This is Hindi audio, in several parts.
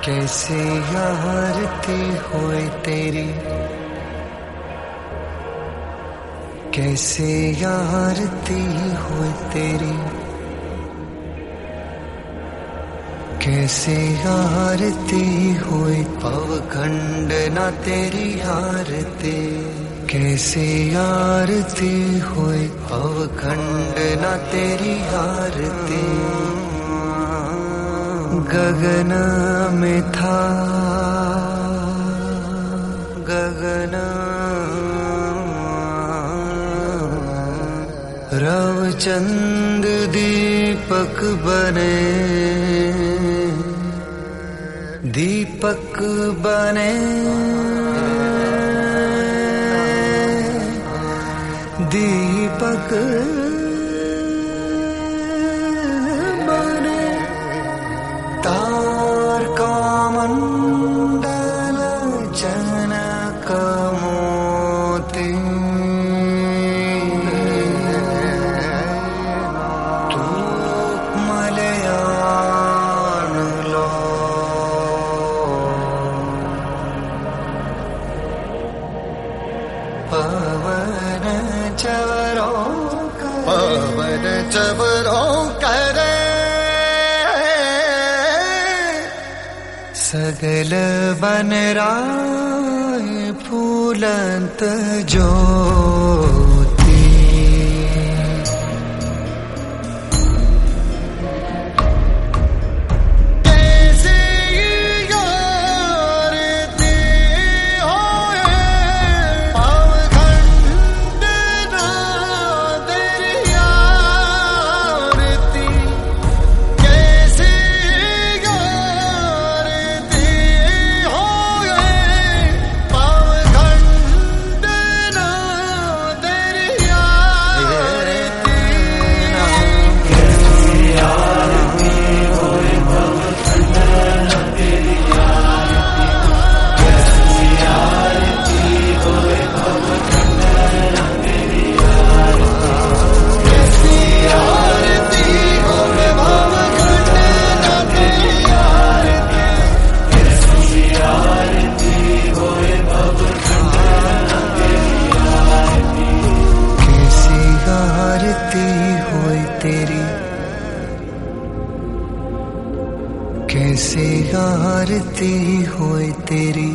कैसे आरती होए तेरी, कैसे आरती होए तेरी, कैसे आरती होए अवखंड ना तेरी आरती, कैसे आरती होए अवखंड ना तेरी आरती। गगन में था गगन, रवचंद दीपक बने, दीपक बने, दीपक बने। तारका मंडल जनक मोती, तू मलयान लो। पवन चवरों करे, सगल बन राय फूलंत ज्योति। कैसे आरती होए अवखंड ना तेरी आरती, कैसे आरती होए अवखंड ना तेरी आरती। कैसे आरती होए अवखंड ना तेरी आरती, कैसी आरती होए अवखंड ना तेरी आरती, कैसी आरती होए अवखंड ना तेरी आरती, कैसी आरती होए अवखंड ना तेरी आरती। कैसी आरती होए तेरी, कैसे आरती होए तेरी।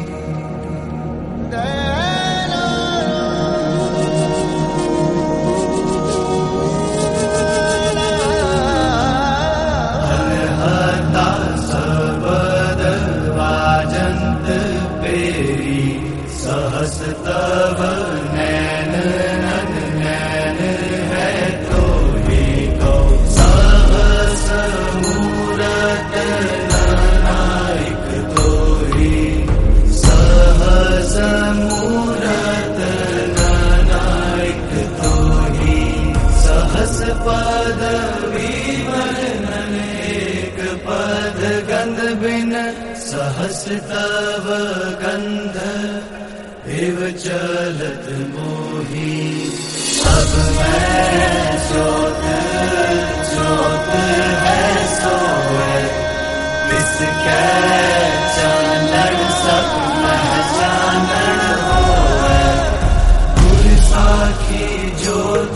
हता सबद वाजंत पेरी, सहस तव नैन नन नैन है तो ही को। सहस मूरत नायक तो ही, सहस मूरत नायक तो ही। सहस पद विवर्णन एक पद गंध बिन, सहस तव गंध एव चलत मोही। अब मैं स्रोत स्रोत है सोए, इसके चानन सब पहचानन होए। गुर साखी ज्योत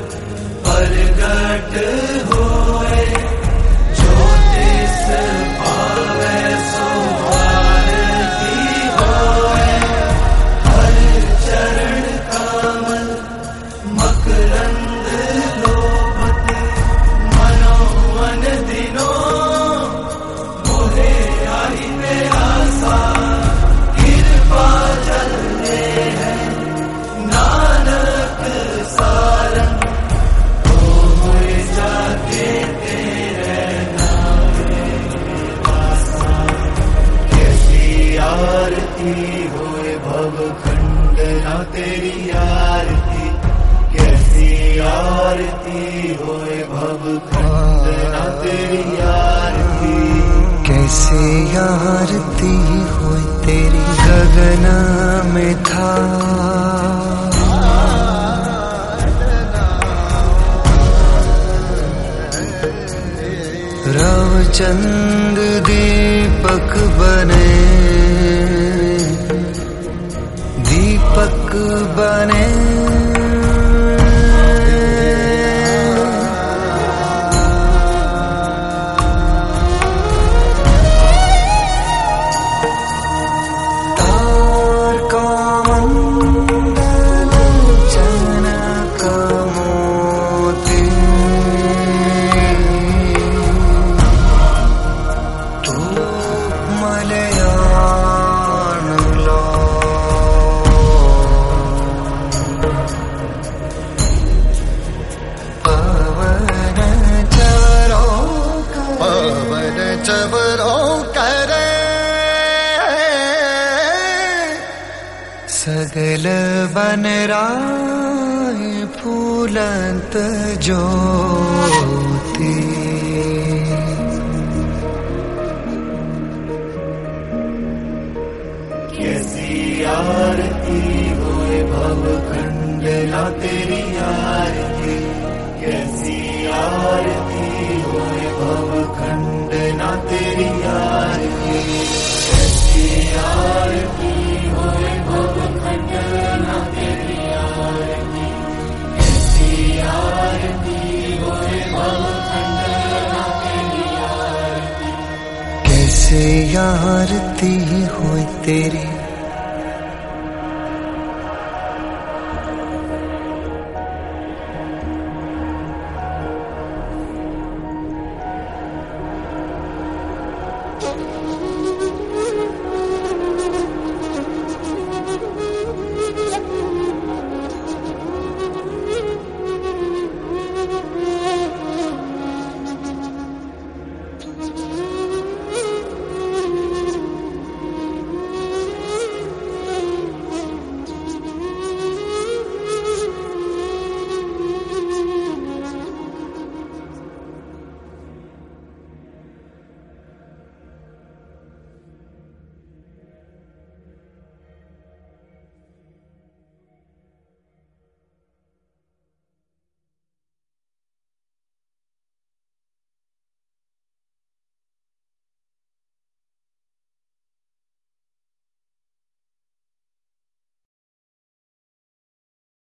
प्रगट होए, ज्योतिष पावे सो आरती होए। हर चरण कमल मकरंद लोभत, मनोवन दिनो मोहे आई प्यासा। कृपा जल दे है नानक सारंग, होए जाके तेरे नाम वासा। कैसी आरती होए भवखंड ना तेरी आरती, कैसी आरती होए भवखंड ना तेरी आरती। कैसे आरती होए तेरी, गगन में था रवचंद दीपक दीपक बने, दीपक बने। सगल बनराय फूलंत ज्योति, कैसी आरती होए भव खंडना तेरी आरती, कैसी आरती होए भव खंडना तेरी आरती, कैसी आरती होए भव खंडना तेरी आरती, कैसी आरती होए भव खंडना तेरी आरती, कैसे आरती होए तेरी